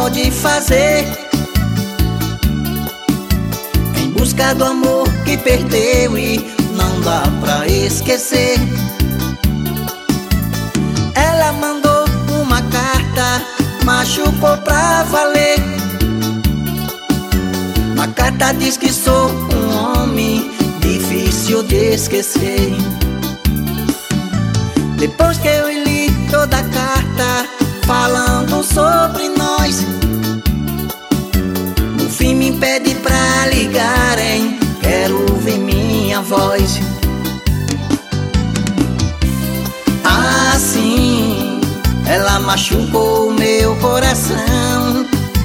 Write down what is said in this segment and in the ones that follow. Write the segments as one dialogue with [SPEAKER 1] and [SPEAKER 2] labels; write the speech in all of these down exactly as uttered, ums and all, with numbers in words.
[SPEAKER 1] pode fazer em busca do amor que perdeu e não dá pra esquecer. Ela mandou uma carta, machucou pra valer. Na carta diz que sou um homem difícil de esquecer. Depois que eu li toda a carta falando sobre nós, no fim me pede pra ligar, hein? Quero ouvir minha voz. Assim ela machucou o meu coração.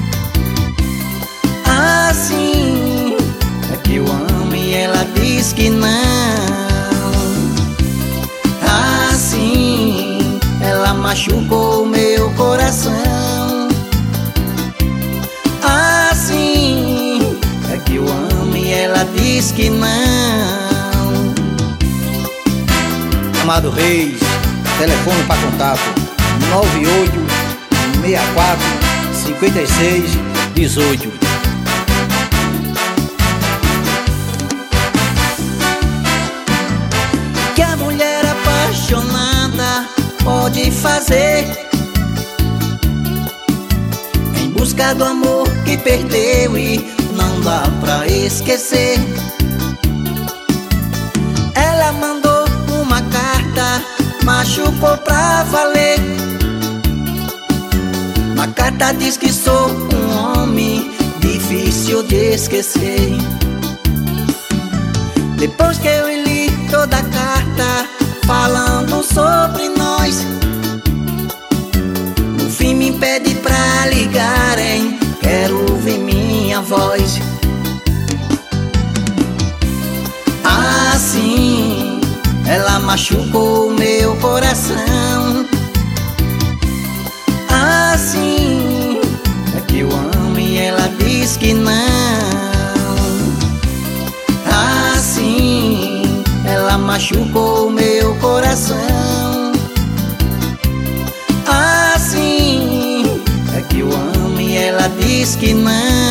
[SPEAKER 1] Assim é que eu amo e ela diz que não. Assim ela machucou o meu coração. Assim é que eu amo e ela diz que não.
[SPEAKER 2] Amado Reis, telefone para contato nove oito seis quatro cinco seis um oito.
[SPEAKER 1] Que a mulher apaixonada pode fazer em busca do amor que perdeu e não dá pra esquecer. Ela mandou uma carta, machucou pra valer. Na carta diz que sou um homem difícil de esquecer. Depois que eu li toda a carta falando sobre nós, no fim me pede pra ligar, hein? Quero ouvir minha voz. Assim ela machucou o meu coração. Assim é que eu amo e ela diz que não. Assim ela machucou o meu coração. Assim é que eu amo e ela diz que não.